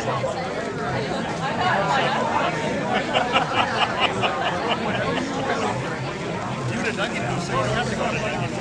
You're a Dunkin' House, so you don't have to go to Dunkin'.